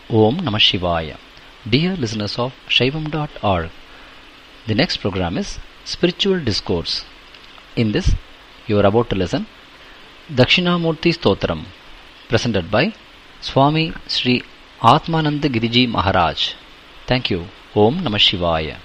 Om Namah Shivaya. Dear listeners of Shaivam.org, the next program is Spiritual Discourse. In this, you are about to listen Dakshinamurti Stotram, presented by Swami Sri Atmananda Giriji Maharaj. Thank you. Om Namah Shivaya.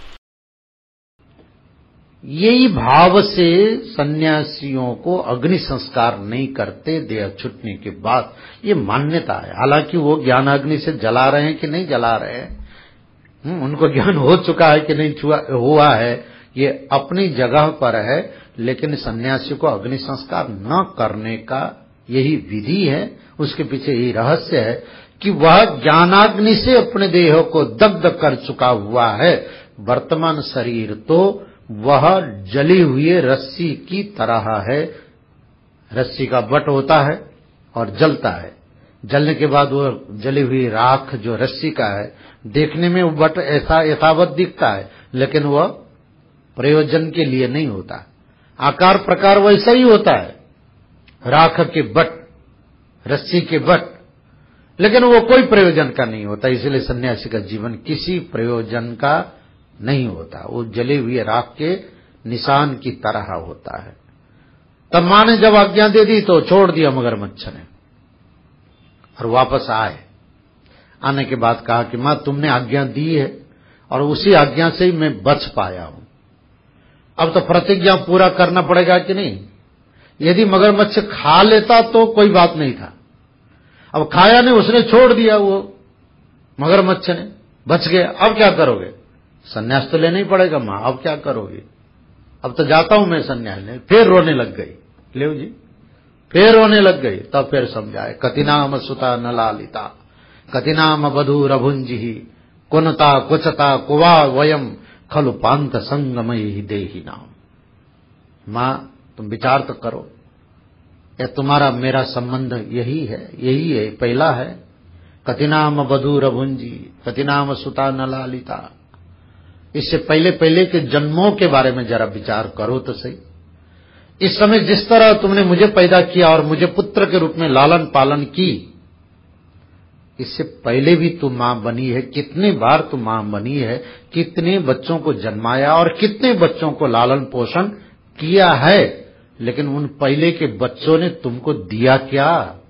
यही भाव से सन्यासियों को अग्नि संस्कार नहीं करते देह छूटने के बाद, ये मान्यता है। हालांकि वो ज्ञान अग्नि से जला रहे हैं कि नहीं जला रहे हैं, उनको ज्ञान हो चुका है कि नहीं हुआ है, ये अपनी जगह पर है। लेकिन सन्यासी को अग्नि संस्कार न करने का यही विधि है, उसके पीछे यही रहस्य है कि वह ज्ञानाग्नि से अपने देह को दग्ध कर चुका हुआ है। वर्तमान शरीर तो वह जली हुई रस्सी की तरह है। रस्सी का बट होता है और जलता है, जलने के बाद वो जली हुई राख जो रस्सी का है, देखने में वो बट ऐसा यथावत दिखता है, लेकिन वह प्रयोजन के लिए नहीं होता। आकार प्रकार वैसा ही होता है, राख के बट, रस्सी के बट, लेकिन वो कोई प्रयोजन का नहीं होता। इसलिए सन्यासी का जीवन किसी प्रयोजन का नहीं होता, वो जले हुए राख के निशान की तरह होता है। तब मां ने जब आज्ञा दे दी तो छोड़ दिया मगरमच्छ ने, और वापस आए। आने के बाद कहा कि मां तुमने आज्ञा दी है और उसी आज्ञा से ही मैं बच पाया हूं, अब तो प्रतिज्ञा पूरा करना पड़ेगा कि नहीं। यदि मगरमच्छ खा लेता तो कोई बात नहीं था, अब खाया नहीं, उसने छोड़ दिया, वो मगरमच्छ ने बच गया। अब क्या करोगे, सन्यास तो लेना ही पड़ेगा मां, अब क्या करोगे, अब तो जाता हूं मैं सन्यास लेने। फिर रोने लग गई, ले जी, फिर रोने लग गई। तब फिर समझाए, कतिनाम सुता न लालिता, कतिनाम बधूर भुंजि, कुनता कुचता कुवा वयम खलु पांत संगमयि देहि नाम। मां तुम विचार तो करो, या तुम्हारा मेरा संबंध यही है, पहला है। कतिनाम बधूर भुंजि, कतिनाम सुता न लालिता। इससे पहले पहले के जन्मों के बारे में जरा विचार करो तो सही। इस समय जिस तरह तुमने मुझे पैदा किया और मुझे पुत्र के रूप में लालन पालन की, इससे पहले भी तुम मां बनी है, कितने बार तुम मां बनी है, कितने बच्चों को जन्माया और कितने बच्चों को लालन पोषण किया है। लेकिन उन पहले के बच्चों ने तुमको दिया क्या,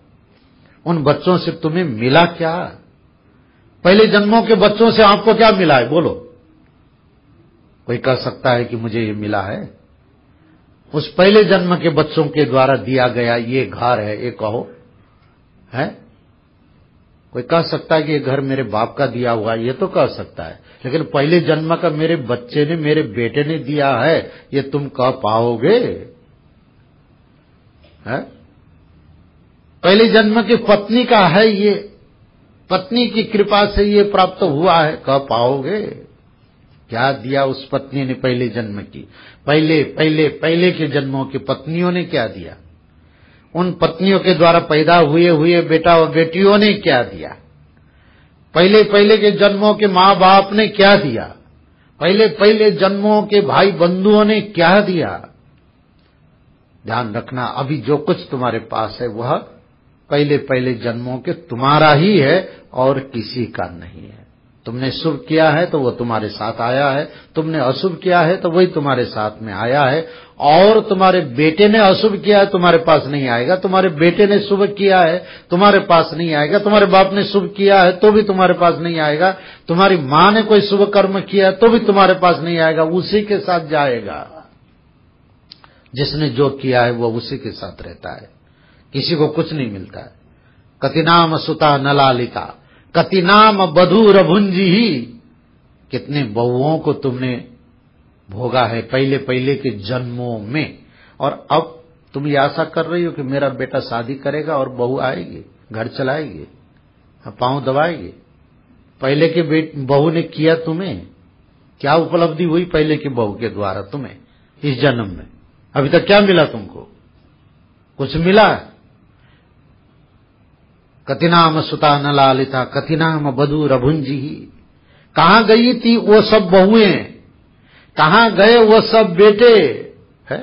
उन बच्चों से तुम्हें मिला क्या? पहले जन्मों के बच्चों से आपको क्या मिला है, बोलो। कोई कह सकता है कि मुझे ये मिला है, उस पहले जन्म के बच्चों के द्वारा दिया गया ये घर है, ये कहो है। कोई कह सकता है कि ये घर मेरे बाप का दिया हुआ, ये तो कह सकता है, लेकिन पहले जन्म का मेरे बच्चे ने, मेरे बेटे ने दिया है, ये तुम कह पाओगे है? पहले जन्म की पत्नी का है, ये पत्नी की कृपा से ये प्राप्त हुआ है, कह पाओगे? क्या दिया उस पत्नी ने पहले जन्म की? पहले के जन्मों की पत्नियों ने क्या दिया? उन पत्नियों के द्वारा पैदा हुए बेटा और बेटियों ने क्या दिया? पहले के जन्मों के माँ बाप ने क्या दिया? पहले जन्मों के भाई बंधुओं ने क्या दिया? ध्यान रखना, अभी जो कुछ तुम्हारे पास है वह पहले जन्मों के तुम्हारा ही है और किसी का नहीं है। तुमने शुभ किया है तो वो तुम्हारे साथ आया है, तुमने अशुभ किया है तो वही तुम्हारे साथ में आया है। और तुम्हारे बेटे ने अशुभ किया है, तुम्हारे पास नहीं आएगा। तुम्हारे बेटे ने शुभ किया है, तुम्हारे पास नहीं आएगा। तुम्हारे बाप ने शुभ किया है तो भी तुम्हारे पास नहीं आएगा। तुम्हारी मां ने कोई शुभ कर्म किया है तो भी तुम्हारे पास नहीं आएगा, उसी के साथ जाएगा। जिसने जो किया है वो उसी के साथ रहता है, किसी को कुछ नहीं मिलता है। कतिनाम सुता न लालिता, कतिनाम बधूर भुंजी ही। कितने बहुओं को तुमने भोगा है पहले के जन्मों में, और अब तुम ये आशा कर रही हो कि मेरा बेटा शादी करेगा और बहू आएगी, घर चलाएगी, पांव दबाएगी। पहले के बहू ने किया तुम्हें क्या उपलब्धि हुई? पहले की बहू के द्वारा तुम्हें इस जन्म में अभी तक क्या मिला तुमको? कुछ मिला? कतिनाम सुता न लालिता, कतिनाम बधूर भुंजी। कहां गई थी वो सब बहुएं, कहां गए वो सब बेटे है,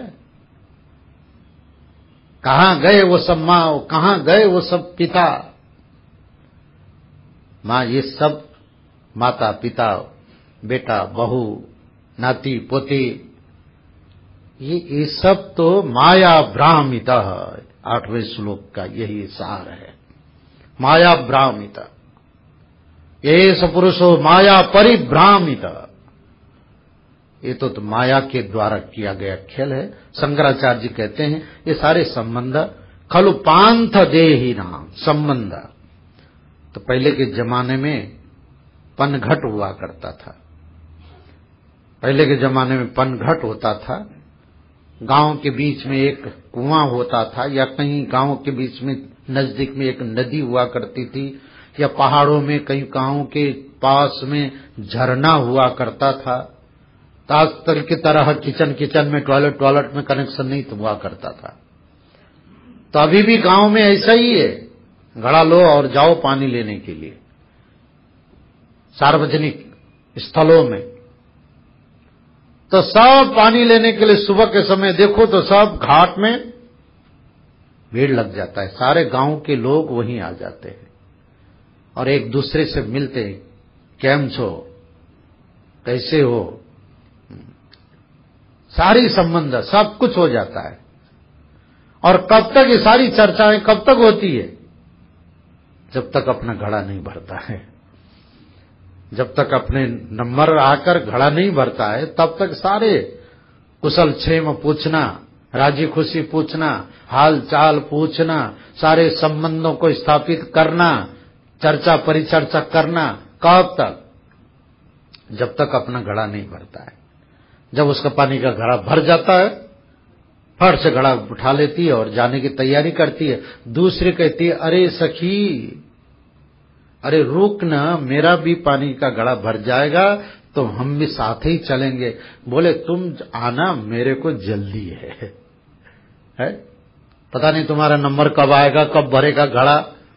कहां गए वो सब मां, कहां गए वो सब पिता? माँ ये सब माता पिता बेटा बहू नाती पोती ये सब तो माया भ्रामित, 8वें श्लोक का यही सार है। माया भ्रामित एष पुरुषो माया परिभ्रामित, ये तो माया के द्वारा किया गया खेल है। शंकराचार्य जी कहते हैं ये सारे संबंध खलु पांथ देही नाम संबंध। तो पहले के जमाने में पनघट हुआ करता था, पहले के जमाने में पनघट होता था। गांव के बीच में एक कुआं होता था, या कहीं गांव के बीच में नजदीक में एक नदी हुआ करती थी, या पहाड़ों में कहीं गांव के पास में झरना हुआ करता था। आजकल की तरह किचन में टॉयलेट में कनेक्शन नहीं हुआ करता था। तो अभी भी गांव में ऐसा ही है, घड़ा लो और जाओ पानी लेने के लिए सार्वजनिक स्थलों में। तो सब पानी लेने के लिए सुबह के समय देखो तो सब घाट में भीड़ लग जाता है, सारे गांव के लोग वहीं आ जाते हैं और एक दूसरे से मिलते हैं, केम छो, कैसे हो, सारी संबंध सब कुछ हो जाता है। और कब तक ये सारी चर्चाएं कब तक होती है? जब तक अपना घड़ा नहीं भरता है, जब तक अपने नंबर आकर घड़ा नहीं भरता है तब तक सारे कुशल क्षेम पूछना, राजी खुशी पूछना, हाल चाल पूछना, सारे संबंधों को स्थापित करना, चर्चा परिचर्चा करना, कब तक? जब तक अपना घड़ा नहीं भरता है। जब उसका पानी का घड़ा भर जाता है, फट से घड़ा उठा लेती है और जाने की तैयारी करती है। दूसरी कहती है, अरे सखी, अरे रुक ना, मेरा भी पानी का घड़ा भर जाएगा तो हम भी साथ ही चलेंगे। बोले तुम आना, मेरे को जल्दी है? पता नहीं तुम्हारा नंबर कब आएगा, कब भरेगा घड़ा।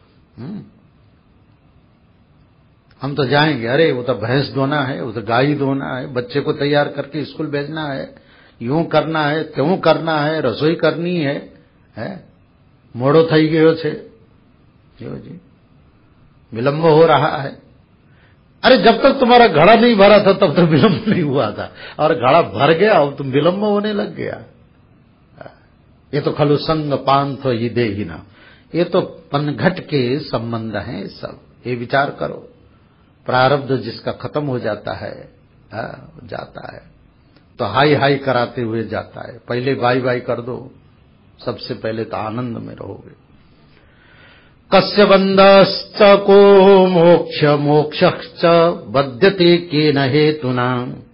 हम तो जाएंगे। अरे वो तो भैंस धोना है, वो तो गाय धोना है, बच्चे को तैयार करके स्कूल भेजना है, यूं करना है, त्यों करना है, रसोई करनी है? मोड़ो थई गयो छे जी, विलंब हो रहा है। अरे जब तक तुम्हारा घड़ा नहीं भरा था तब तक विलंब नहीं हुआ था, और घड़ा भर गया अब तुम विलंब होने लग गया। ये तो खलु संग पांथ ये देहिना, ये तो पनघट के संबंध हैं सब। ये विचार करो, प्रारब्ध जिसका खत्म हो जाता है जाता है तो हाई हाई कराते हुए जाता है। पहले बाई बाई कर दो, सबसे पहले तो आनंद में रहोगे। कस्य बंधश्च को मोक्ष मोक्षश्च बध्यते केन हेतुना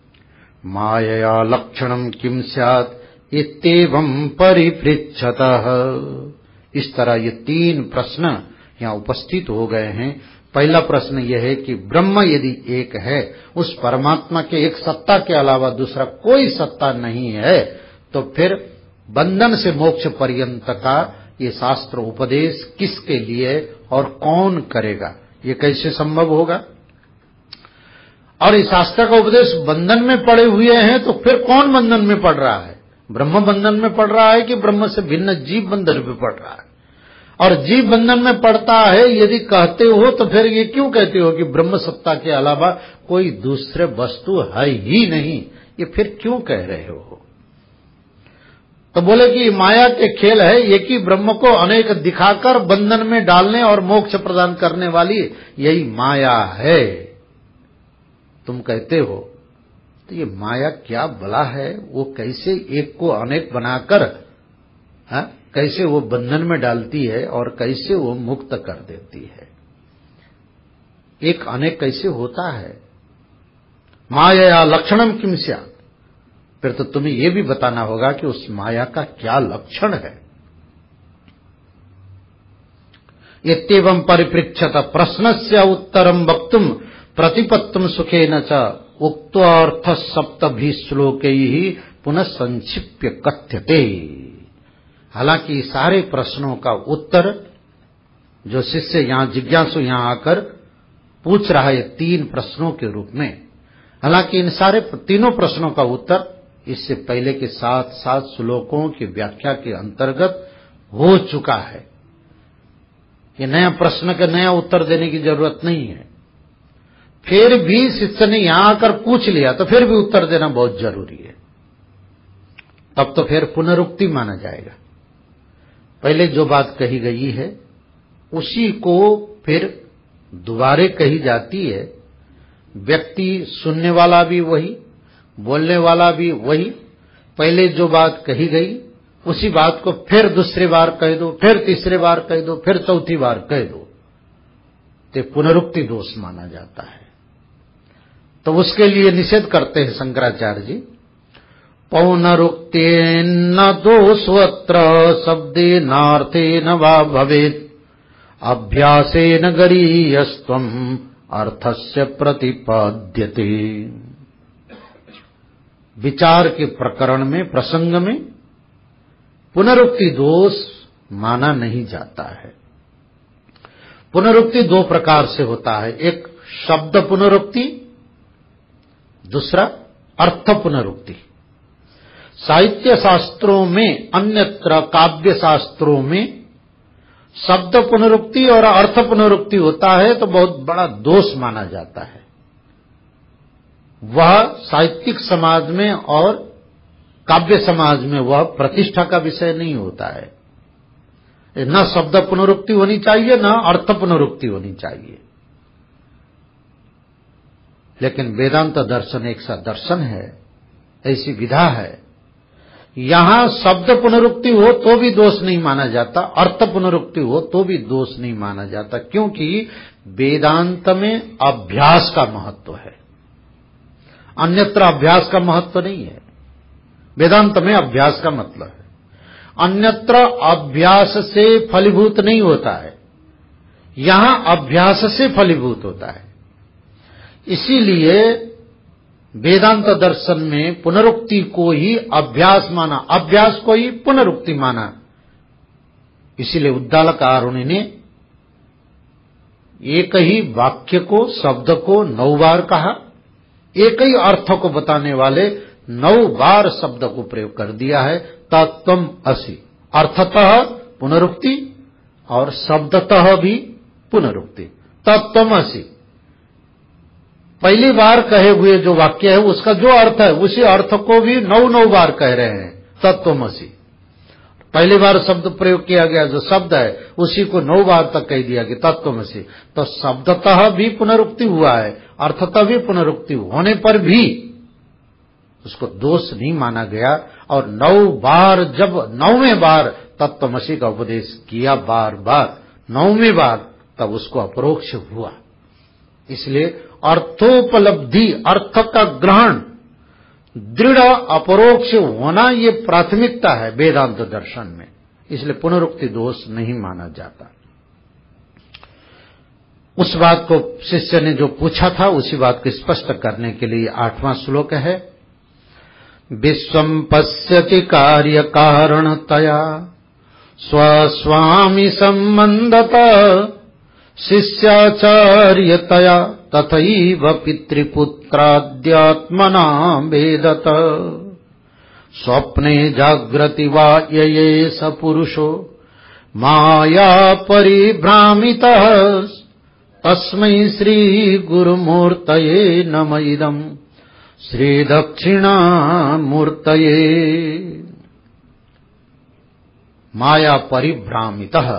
मायया लक्षणम किम स्यात् इत्येवं परिपृच्छतः। इस तरह ये 3 प्रश्न यहाँ उपस्थित हो गए हैं। पहला प्रश्न यह है कि ब्रह्म यदि एक है, उस परमात्मा के एक सत्ता के अलावा दूसरा कोई सत्ता नहीं है, तो फिर बंधन से मोक्ष पर्यंत का ये शास्त्र उपदेश किसके लिए और कौन करेगा? ये कैसे संभव होगा? और इस शास्त्र का उपदेश बंधन में पड़े हुए हैं तो फिर कौन बंधन में पड़ रहा है? ब्रह्म बंधन में पड़ रहा है कि ब्रह्म से भिन्न जीव बंधन में पड़ रहा है? और जीव बंधन में पड़ता है यदि कहते हो तो फिर ये क्यों कहते हो कि ब्रह्म सत्ता के अलावा कोई दूसरे वस्तु है ही नहीं? ये फिर क्यों कह रहे हो? तो बोले कि माया के खेल है, एक ही ब्रह्म को अनेक दिखाकर बंधन में डालने और मोक्ष प्रदान करने वाली यही माया है, तुम कहते हो। तो ये माया क्या भला है? वो कैसे एक को अनेक बनाकर कैसे वो बंधन में डालती है और कैसे वो मुक्त कर देती है? एक अनेक कैसे होता है? माया लक्षणम किम स्यात्, फिर तो तुम्हें ये भी बताना होगा कि उस माया का क्या लक्षण है। इत्येवं परिपृच्छत प्रश्नस्य उत्तरं वक्तुम प्रतिपत्तुम सुखेन च उक्तोऽर्थ सप्तभि श्लोकैः पुनः संक्षिप्य कथ्यते। हालांकि सारे प्रश्नों का उत्तर जो शिष्य यहां जिज्ञासु यहां आकर पूछ रहा है 3 प्रश्नों के रूप में, हालांकि इन सारे तीनों प्रश्नों का उत्तर इससे पहले के 7 श्लोकों की व्याख्या के अंतर्गत हो चुका है। ये नया प्रश्न का नया उत्तर देने की जरूरत नहीं है। फिर भी शिष्य ने यहां आकर पूछ लिया तो फिर भी उत्तर देना बहुत जरूरी है। तब तो फिर पुनरुक्ति माना जाएगा। पहले जो बात कही गई है उसी को फिर दोबारे कही जाती है। व्यक्ति सुनने वाला भी वही, बोलने वाला भी वही। पहले जो बात कही गई उसी बात को फिर दूसरी बार कह दो, फिर तीसरी बार कह दो, फिर चौथी बार कह दो, तो पुनरुक्ति दोष माना जाता है। तो उसके लिए निषेध करते हैं शंकराचार्य जी। पौनरुक्तेन दोषवत्र शब्देनार्थेन वा भवेत् अभ्यासेन गरीयस्त्वम् अर्थस्य प्रतिपाद्यते। विचार के प्रकरण में, प्रसंग में पुनरुक्ति दोष माना नहीं जाता है। पुनरुक्ति दो प्रकार से होता है, एक शब्द पुनरुक्ति, दूसरा अर्थ पुनरुक्ति। साहित्य शास्त्रों में, अन्यत्र काव्य शास्त्रों में शब्द पुनरुक्ति और अर्थ पुनरुक्ति होता है तो बहुत बड़ा दोष माना जाता है। वह साहित्यिक समाज में और काव्य समाज में वह प्रतिष्ठा का विषय नहीं होता है। न शब्द पुनरुक्ति होनी चाहिए, न अर्थ पुनरुक्ति होनी चाहिए। लेकिन वेदांत दर्शन एक सा दर्शन है, ऐसी विधा है, यहां शब्द पुनरुक्ति हो तो भी दोष नहीं माना जाता, अर्थ पुनरुक्ति हो तो भी दोष नहीं माना जाता, क्योंकि वेदांत में अभ्यास का महत्व है, अन्यत्र अभ्यास का महत्व नहीं है। वेदांत में अभ्यास का मतलब है, अन्यत्र अभ्यास से फलीभूत नहीं होता है, यहां अभ्यास से फलीभूत होता है। इसीलिए वेदांत दर्शन में पुनरुक्ति को ही अभ्यास माना, अभ्यास को ही पुनरुक्ति माना। इसीलिए उद्दालक आरुणि ने एक ही वाक्य को, शब्द को 9 बार कहा, एक ही अर्थ को बताने वाले 9 बार शब्द को प्रयोग कर दिया है। तत्त्वम् असि, अर्थतः पुनरुक्ति और शब्दतः भी पुनरुक्ति। तत्त्वम् असि, पहली बार कहे हुए जो वाक्य है उसका जो अर्थ है उसी अर्थ को भी 9 बार कह रहे हैं, तत्त्वमसि। पहली बार शब्द प्रयोग किया गया, जो शब्द है उसी को 9 बार तक कह दिया कि तत्त्वमसि। तो शब्दतः भी पुनरुक्ति हुआ है, अर्थतः भी पुनरुक्ति होने पर भी उसको दोष नहीं माना गया। और 9 बार, जब 9वें बार तत्त्वमसि का उपदेश किया बार बार, 9वें बार, तब उसको अपरोक्ष हुआ। इसलिए अर्थोपलब्धि, अर्थ का ग्रहण, दृढ़ अपरोक्ष होना, ये प्राथमिकता है वेदांत दर्शन में। इसलिए पुनरुक्ति दोष नहीं माना जाता। उस बात को शिष्य ने जो पूछा था उसी बात को स्पष्ट करने के लिए 8वां श्लोक है। विश्वं पश्यति कार्य कारणतया स्वस्वामी संबंधतः शिष्याचार्यतया तथैव पितृपुत्राद्यात्मना वेदत स्वप्ने जाग्रति वा यये स पुरुषो माया परिभ्रामितः तस्मै श्री गुरुमूर्तये नम इदं श्री दक्षिणामूर्तये। माया परिभ्रामितः,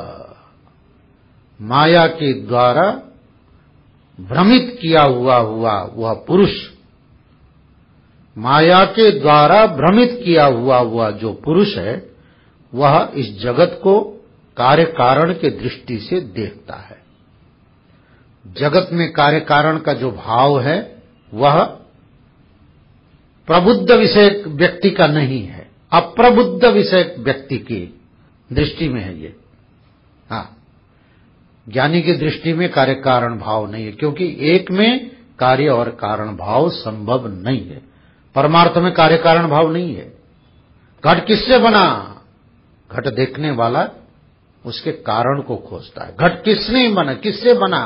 माया के द्वारा भ्रमित किया हुआ वह पुरुष, माया के द्वारा भ्रमित किया हुआ जो पुरुष है वह इस जगत को कार्य कारण के दृष्टि से देखता है। जगत में कार्य कारण का जो भाव है वह प्रबुद्ध विषय व्यक्ति का नहीं है, अप्रबुद्ध विषय व्यक्ति की दृष्टि में है ये। हाँ, ज्ञानी की दृष्टि में कार्य कारण भाव नहीं है, क्योंकि एक में कार्य और कारण भाव संभव नहीं है। परमार्थ में कार्य कारण भाव नहीं है। घट किससे बना? घट देखने वाला उसके कारण को खोजता है। घट किसने बना, किससे बना?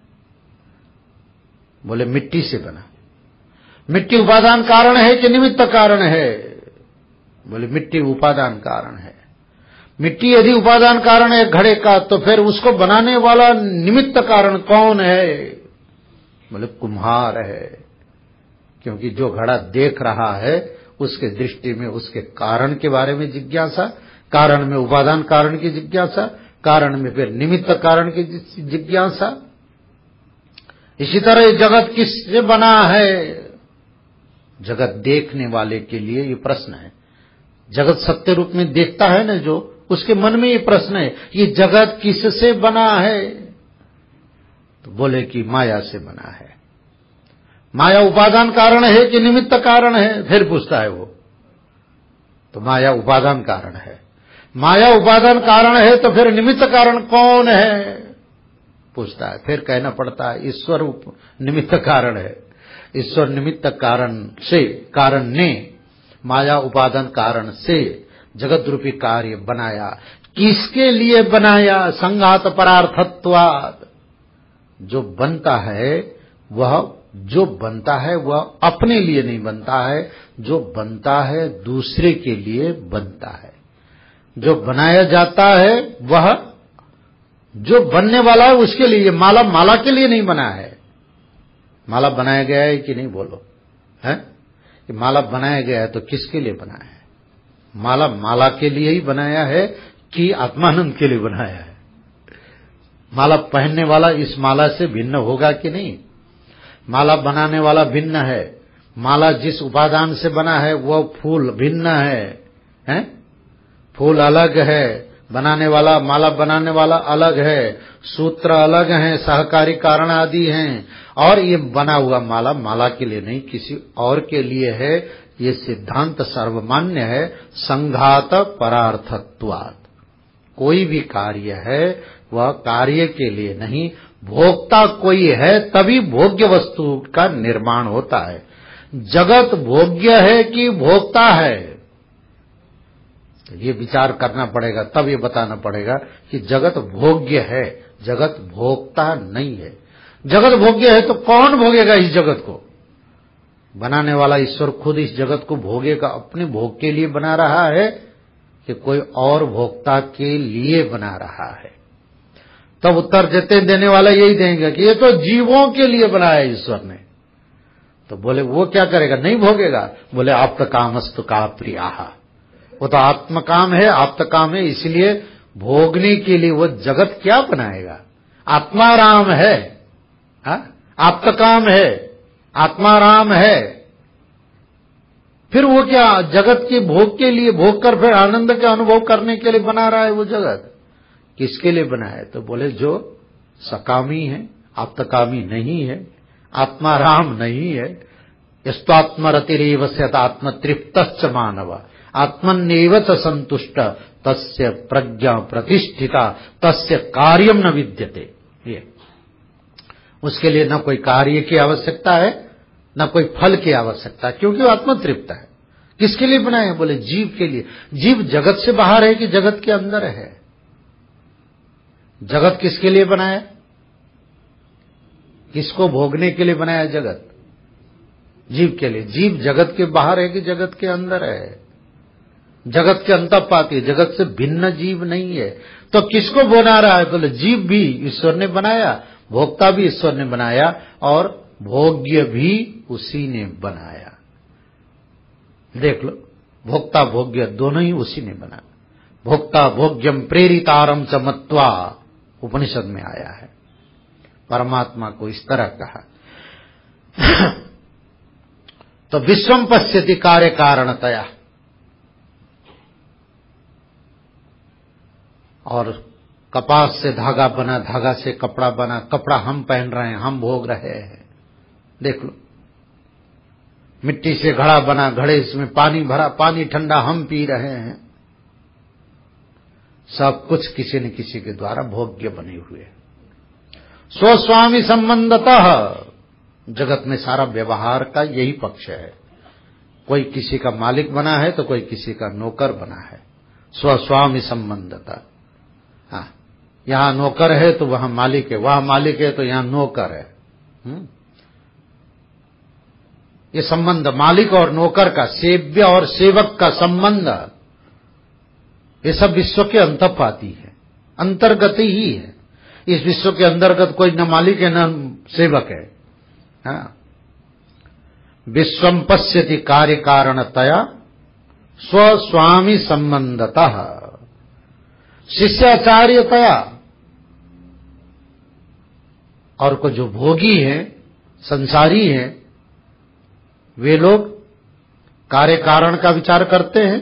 बोले मिट्टी से बना। मिट्टी उपादान कारण है कि निमित्त कारण है? बोले मिट्टी उपादान कारण है। मिट्टी यदि उपादान कारण है घड़े का, तो फिर उसको बनाने वाला निमित्त कारण कौन है? बोले कुम्हार है, क्योंकि जो घड़ा देख रहा है उसके दृष्टि में उसके कारण के बारे में जिज्ञासा, कारण में उपादान कारण की जिज्ञासा, कारण में फिर निमित्त कारण की जिज्ञासा। इसी तरह जगत किससे बना है? जगत देखने वाले के लिए ये प्रश्न है। जगत सत्य रूप में देखता है ना जो, उसके मन में ये प्रश्न है, ये जगत किससे बना है? तो बोले कि माया से बना है। माया उपादान कारण है कि निमित्त कारण है? फिर पूछता है वो, तो माया उपादान कारण है। माया उपादान कारण है तो फिर निमित्त कारण कौन है? पूछता है। फिर कहना पड़ता है ईश्वर निमित्त कारण है। ईश्वर निमित्त कारण से, कारण ने माया उपादान कारण से जगत रूपी कार्य बनाया। किसके लिए बनाया? संघात परार्थत्वात्। जो बनता है वह अपने लिए नहीं बनता है, जो बनता है दूसरे के लिए बनता है। जो बनाया जाता है वह जो बनने वाला है उसके लिए। माला के लिए नहीं बना है। माला बनाया गया है कि नहीं बोलो, है कि माला बनाया गया है तो किसके लिए बनाया है? माला के लिए ही बनाया है कि आत्मानंद के लिए बनाया है? माला पहनने वाला इस माला से भिन्न होगा कि नहीं? माला बनाने वाला भिन्न है। माला जिस उपादान से बना है वह फूल भिन्न है? फूल अलग है, बनाने वाला, माला बनाने वाला अलग है, सूत्र अलग हैं, सहकारी कारण आदि हैं, और ये बना हुआ माला के लिए नहीं, किसी और के लिए है। ये सिद्धांत सर्वमान्य है, संघात परार्थत्वात्। कोई भी कार्य है वह कार्य के लिए नहीं, भोक्ता कोई है तभी भोग्य वस्तु का निर्माण होता है। जगत भोग्य है कि भोक्ता है? ये विचार करना पड़ेगा, तब ये बताना पड़ेगा कि जगत भोग्य है, जगत भोक्ता नहीं है। जगत भोग्य है तो कौन भोगेगा इस जगत को? बनाने वाला ईश्वर खुद इस जगत को भोगेगा, अपने भोग के लिए बना रहा है कि कोई और भोक्ता के लिए बना रहा है? तब उत्तर देने वाला यही देंगे कि ये तो जीवों के लिए बनाया ईश्वर ने। तो बोले वो क्या करेगा? नहीं भोगेगा। बोले आप्तकामस्तु का प्रियाः, वो तो आत्मकाम है, आप्तकाम है, इसलिए भोगने के लिए वो जगत क्या बनाएगा? आत्माराम है, आप्तकाम है, आत्माराम है, फिर वो क्या जगत के भोग के लिए, भोग कर फिर आनंद के अनुभव करने के लिए बना रहा है वो जगत? किसके लिए बना है? तो बोले जो सकामी है, आप्तकामी नहीं है, आत्माराम नहीं है। यस्त्वात्मरतिरेव स्यात् आत्मतृप्तश्च मानव आत्मन्येव च संतुष्ट तस्य प्रज्ञा प्रतिष्ठिता तस्य कार्यम न विद्यते। ये उसके लिए न कोई कार्य की आवश्यकता है न कोई फल की आवश्यकता, क्योंकि वो आत्मतृप्त है। किसके लिए बनाए? बोले जीव के लिए। जीव जगत से बाहर है कि जगत के अंदर है? जगत किसके लिए बनाया? किसको भोगने के लिए बनाया जगत? जीव के लिए। जीव जगत के बाहर है कि जगत के अंदर है? जगत के अंतःपाती, जगत से भिन्न जीव नहीं है। तो किसको बना रहा है? बोले जीव भी ईश्वर ने बनाया, भोक्ता भी ईश्वर ने बनाया, और भोग्य भी उसी ने बनाया। देख लो, भोक्ता भोग्य दोनों ही उसी ने बनाया। भोक्ता भोग्यम प्रेरितारम च मत्वा उपनिषद में आया है। परमात्मा को इस तरह कहा। तो विश्वम पश्यति कार्य कारणतया, और कपास से धागा बना, धागा से कपड़ा बना, कपड़ा हम पहन रहे हैं, हम भोग रहे हैं। देख लो, मिट्टी से घड़ा बना, घड़े इसमें पानी भरा, पानी ठंडा हम पी रहे हैं। सब कुछ किसी न किसी के द्वारा भोग्य बने हुए। स्वस्वामी संबंधतः जगत में सारा व्यवहार का यही पक्ष है। कोई किसी का मालिक बना है तो कोई किसी का नौकर बना है। स्वस्वामी संबंधतः, हाँ, यहां नौकर है तो वहां मालिक है, वहां मालिक है तो यहां नौकर है। ये संबंध मालिक और नौकर का, सेव्य और सेवक का संबंध, ये सब विश्व के अंतःपाती है, अंतर्गत ही है। इस विश्व के अंतर्गत कोई न मालिक है न सेवक है। हाँ, विश्वम पश्यति कार्य कारणतया स्वस्वामी संबंधतः शिष्याचार्यतया। और को जो भोगी हैं, संसारी हैं, वे लोग कार्य कारण का विचार करते हैं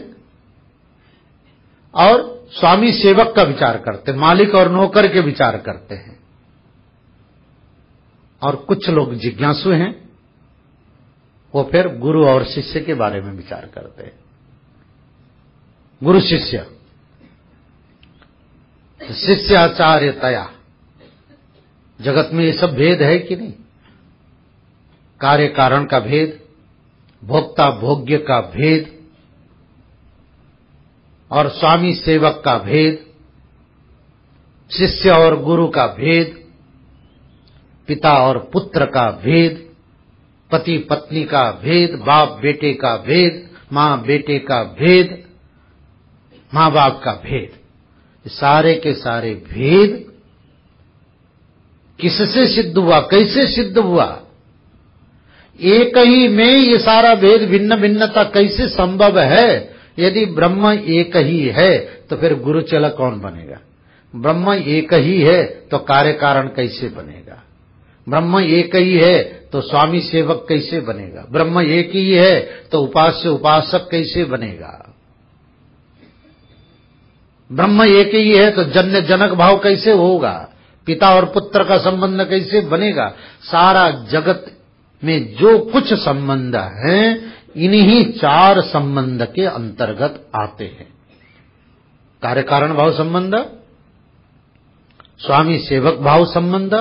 और स्वामी सेवक का विचार करते हैं, मालिक और नौकर के विचार करते हैं। और कुछ लोग जिज्ञासु हैं, वो फिर गुरु और शिष्य के बारे में विचार करते हैं। गुरु शिष्य, शिष्याचार्यतया। जगत में ये सब भेद है कि नहीं? कार्य कारण का भेद, भोक्ता भोग्य का भेद और स्वामी सेवक का भेद, शिष्य और गुरु का भेद, पिता और पुत्र का भेद, पति पत्नी का भेद, बाप बेटे का भेद, मां बेटे का भेद, मां बाप का भेद। सारे के सारे भेद किससे सिद्ध हुआ, कैसे सिद्ध हुआ? एक ही में ये सारा भेद, भिन्न भिन्नता कैसे संभव है? यदि ब्रह्म एक ही है तो फिर गुरु चेला कौन बनेगा? ब्रह्म एक ही है तो कार्य कारण कैसे बनेगा? ब्रह्म एक ही है तो स्वामी सेवक कैसे बनेगा? ब्रह्म एक ही है तो उपास्य उपासक कैसे बनेगा? ब्रह्म एक ही है तो जन्य जनक भाव कैसे होगा? पिता और पुत्र का संबंध कैसे बनेगा? सारा जगत में जो कुछ संबंध है, इन्हीं चार संबंध के अंतर्गत आते हैं। कार्य कारण भाव संबंध, स्वामी सेवक भाव संबंध,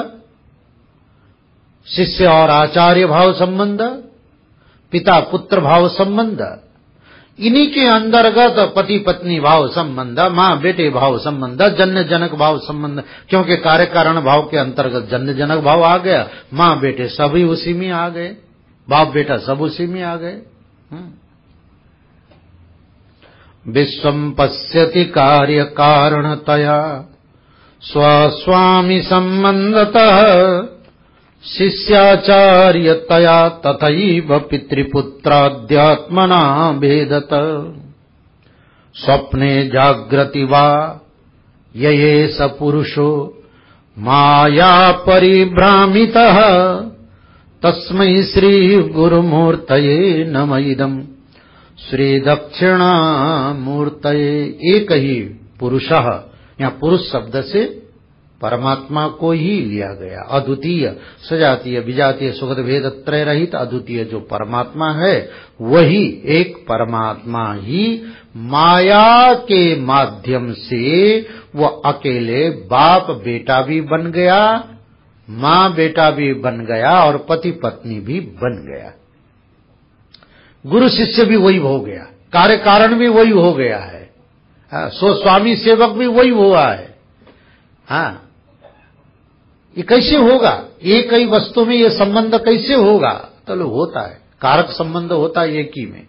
शिष्य और आचार्य भाव संबंध, पिता पुत्र भाव संबंध, इन्हीं के अंतर्गत पति पत्नी भाव संबंध, मां बेटे भाव संबंध, जन्य जनक भाव संबंध। क्योंकि कार्य कारण भाव के अंतर्गत जन्य जनक भाव आ गया, मां बेटे सभी उसी में आ गए, बाप बेटा सब उसी में आ गए। विश्वम पश्यति कार्य कारणतया स्वस्वामी संबंधतः शिष्याचार्यतया तथैव पितृपुत्राद्यात्मना भेदत। स्वप्ने जाग्रति वा यये स पुरुषो माया परिभ्रामितः तस्मै श्री गुरुमूर्तये नम इदम् श्री दक्षिणामूर्तये। एक ही पुरुषः, यहाँ पुरुष शब्द से परमात्मा को ही लिया गया। अद्वितीय, सजातीय, विजातीय, सुगत भेद त्रय रहित अद्वितीय जो परमात्मा है, वही एक परमात्मा ही माया के माध्यम से वो अकेले बाप बेटा भी बन गया, मां बेटा भी बन गया और पति पत्नी भी बन गया। गुरु शिष्य भी वही हो गया, कार्य कारण भी वही हो गया है, सो स्वामी सेवक भी वही हुआ है। हाँ, ये कैसे होगा? एक ही वस्तु में ये संबंध कैसे होगा? तो होता है, कारक संबंध होता है एक ही में।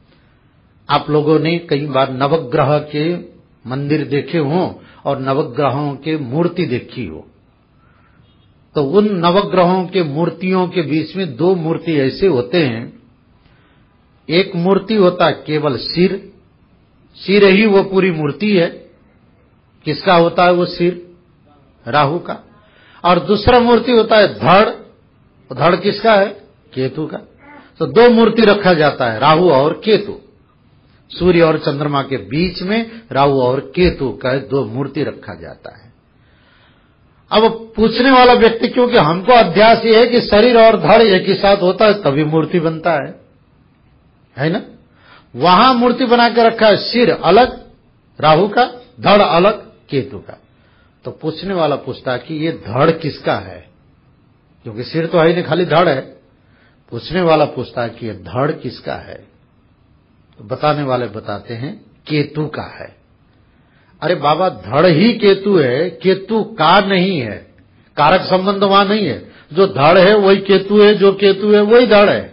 आप लोगों ने कई बार नवग्रह के मंदिर देखे हों और नवग्रहों के मूर्ति देखी हो, तो उन नवग्रहों के मूर्तियों के बीच में दो मूर्ति ऐसे होते हैं। एक मूर्ति होता है केवल सिर, सिर ही वो पूरी मूर्ति है। किसका होता है वो सिर? राहु का। और दूसरा मूर्ति होता है धड़, धड़ किसका है? केतु का। तो दो मूर्ति रखा जाता है, राहु और केतु। सूर्य और चंद्रमा के बीच में राहु और केतु का दो मूर्ति रखा जाता है। अब पूछने वाला व्यक्ति, क्योंकि हमको अध्यास ये है कि शरीर और धड़ एक ही साथ होता है तभी मूर्ति बनता है ना? वहां मूर्ति बना के रखा है, सिर अलग राहु का, धड़ अलग केतु का। तो पूछने वाला पूछता है कि ये धड़ किसका है? क्योंकि सिर तो है ही नहीं, खाली धड़ है। पूछने वाला पूछता है कि ये धड़ किसका है? तो बताने वाले बताते हैं केतु का है। अरे बाबा, धड़ ही केतु है, केतु का नहीं है। कारक संबंध वहां नहीं है। जो धड़ है वही केतु है, जो केतु है वही धड़ है।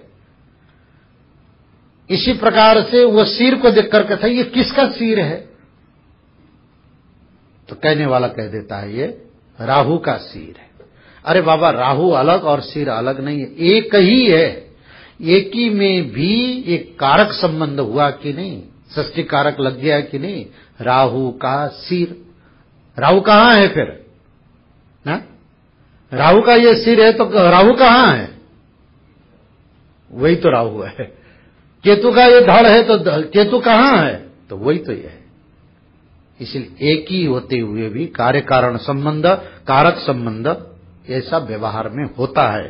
इसी प्रकार से वो सिर को देख करके था, ये किसका सिर है? तो कहने वाला कह देता है ये राहु का सिर है। अरे बाबा, राहु अलग और सिर अलग नहीं है, एक ही है। एक ही में भी एक कारक संबंध हुआ कि नहीं, षष्ठी कारक लग गया कि नहीं। राहु का सिर, राहु कहां है फिर? ना, राहु का ये सिर है तो राहु कहां है? वही तो राहु है। केतु का ये धड़ है तो केतु कहां है? तो वही तो ये है। इसलिए एक ही होते हुए भी कार्य कारण संबंध, कारक संबंध ऐसा व्यवहार में होता है।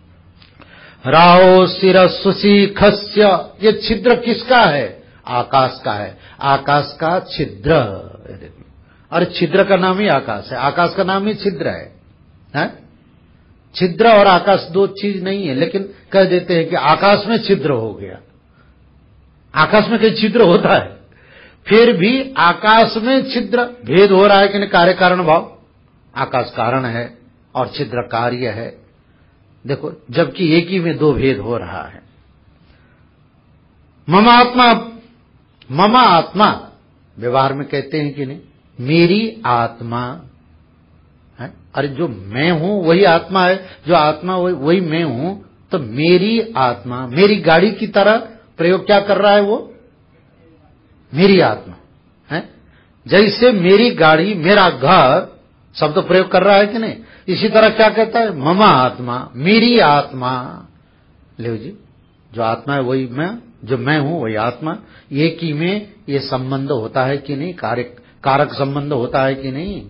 राहो सिर सुशिखस्य, ये छिद्र किसका है? आकाश का है। आकाश का छिद्र, अरे छिद्र का नाम ही आकाश है, आकाश का नाम ही छिद्र है? छिद्र और आकाश दो चीज नहीं है, लेकिन कह देते हैं कि आकाश में छिद्र हो गया। आकाश में कहीं छिद्र होता है? फिर भी आकाश में छिद्र, भेद हो रहा है कि नहीं? कार्य कारण भाव, आकाश कारण है और छिद्र कार्य है। देखो, जबकि एक ही में दो भेद हो रहा है। मम आत्मा व्यवहार में कहते हैं कि नहीं, मेरी आत्मा है। अरे जो मैं हूं वही आत्मा है, जो आत्मा वही मैं हूं। तो मेरी आत्मा, मेरी गाड़ी की तरह प्रयोग क्या कर रहा है वो? मेरी आत्मा है। जैसे मेरी गाड़ी, मेरा घर शब्द तो प्रयोग कर रहा है कि नहीं, इसी तरह क्या कहता है? मम आत्मा, मेरी आत्मा। ले जी, जो आत्मा है वही मैं, जो मैं हूं वही आत्मा। एक ही में ये संबंध होता है कि नहीं, कारक संबंध होता है कि नहीं।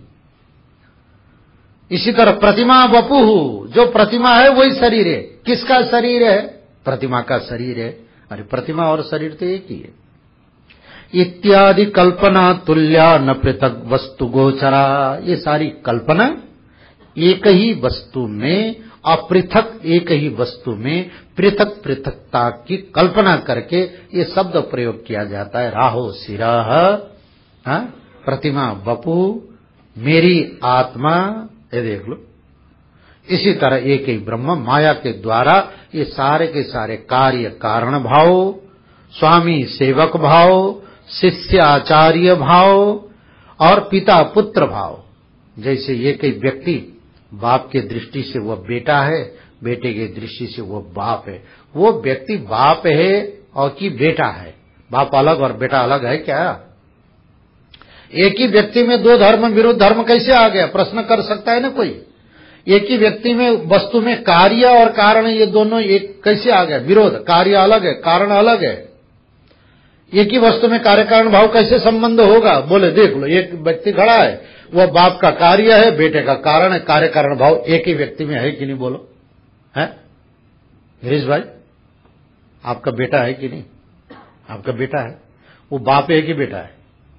इसी तरह प्रतिमा वपुः, जो प्रतिमा है वही शरीर है। किसका शरीर है? प्रतिमा का शरीर है। अरे प्रतिमा और शरीर तो एक ही है। इत्यादि कल्पना तुल्या न पृथक वस्तु गोचरा, ये सारी कल्पना एक ही वस्तु में, अपृथक एक ही वस्तु में पृथक पृथकता की कल्पना करके ये शब्द प्रयोग किया जाता है। राहो सिरः, प्रतिमा वपु, मेरी आत्मा, ये देख लो। इसी तरह एक ही ब्रह्म माया के द्वारा ये सारे के सारे कार्य कारण भाव, स्वामी सेवक भाव, शिष्य आचार्य भाव और पिता पुत्र भाव। जैसे एक ही व्यक्ति, बाप के दृष्टि से वह बेटा है, बेटे के दृष्टि से वह बाप है। वो व्यक्ति बाप है और कि बेटा है? बाप अलग और बेटा अलग है क्या? एक ही व्यक्ति में दो धर्म, विरुद्ध धर्म कैसे आ गया? प्रश्न कर सकता है ना कोई। एक ही व्यक्ति में, वस्तु में कार्य और कारण, ये दोनों एक कैसे आ गया? विरोध, कार्य अलग है, कारण अलग है। एक ही वस्तु में कार्य कारण भाव कैसे संबंध होगा? बोले देख लो, एक व्यक्ति खड़ा है, वह बाप का कार्य है, बेटे का कारण है, कार्य कारण भाव एक ही व्यक्ति में है कि नहीं? बोलो, है गिरीश भाई? आपका बेटा है कि नहीं? आपका बेटा है, वो बाप है कि बेटा है?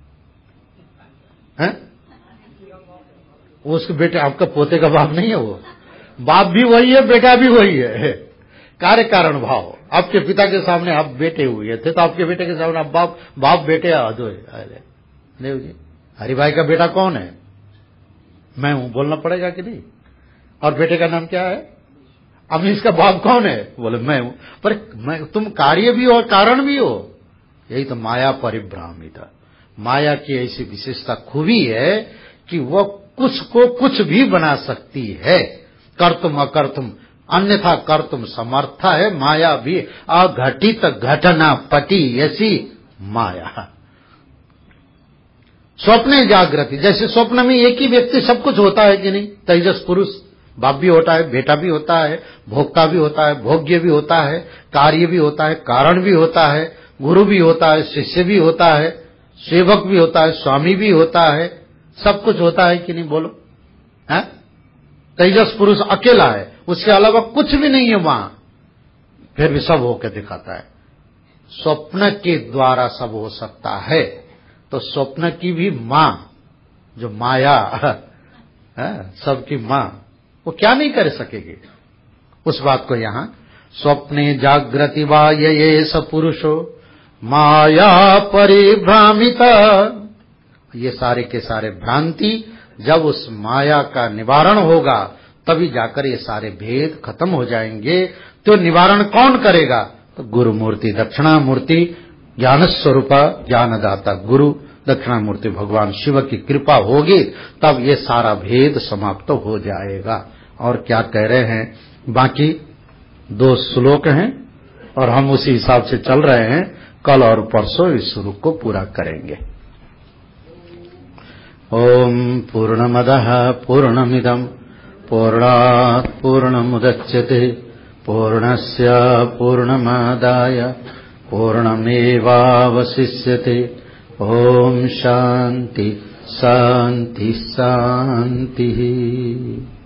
वो उसके बेटे, आपका पोते का बाप नहीं है? वो बाप भी वही है, बेटा भी वही है। कार्य कारण भाव, आपके पिता के सामने आप बेटे हुए थे, तो आपके बेटे के सामने आप बाप बेटे अदो देव जी। हरि भाई का बेटा कौन है? मैं हूं, बोलना पड़ेगा कि नहीं? और बेटे का नाम क्या है? अमीश का बाप कौन है? बोले मैं हूं। पर तुम कार्य भी हो और कारण भी हो। यही तो माया परिभ्रामिता। माया की ऐसी विशेषता खूबी है कि वह कुछ को कुछ भी बना सकती है, कर्तुम अकर्तुम, अन्यथा कर्तुम समर्थ है। माया भी अघटित घटना पटी ऐसी माया। स्वप्ने जागृति, जैसे स्वप्न में एक ही व्यक्ति सब कुछ होता है कि नहीं? तेजस पुरुष, बाप भी होता है, बेटा भी होता है, भोक्ता भी होता है, भोग्य भी होता है, कार्य भी होता है, कारण भी होता है, गुरु भी होता है, शिष्य भी होता है, सेवक भी होता है, स्वामी भी होता है, सब कुछ होता है कि नहीं? बोलो, है? तेजस पुरुष अकेला है, उसके अलावा कुछ भी नहीं है वहां, फिर भी सब होकर दिखाता है। स्वप्न के द्वारा सब हो सकता है। तो स्वप्न की भी मां, जो माया है, सबकी मां, वो क्या नहीं कर सकेगी? उस बात को यहां स्वप्ने जागृति वा ये स पुरुषो माया परिभ्रामित, ये सारे के सारे भ्रांति, जब उस माया का निवारण होगा तभी जाकर ये सारे भेद खत्म हो जाएंगे। तो निवारण कौन करेगा? तो गुरु मूर्ति, दक्षिणामूर्ति, ज्ञान स्वरूप, ज्ञानदाता गुरु दक्षिणामूर्ति भगवान शिव की कृपा होगी, तब ये सारा भेद समाप्त हो जाएगा और क्या कह रहे हैं। बाकी 2 श्लोक हैं और हम उसी हिसाब से चल रहे हैं। कल और परसों इस रूप को पूरा करेंगे। ओम पूर्णमदः पूर्णमिदं पूर्णात् पूर्णमुदच्यते पूर्णस्य पूर्णमादाय पूर्णमेवावशिष्यते। ओम शांति शांति शांति।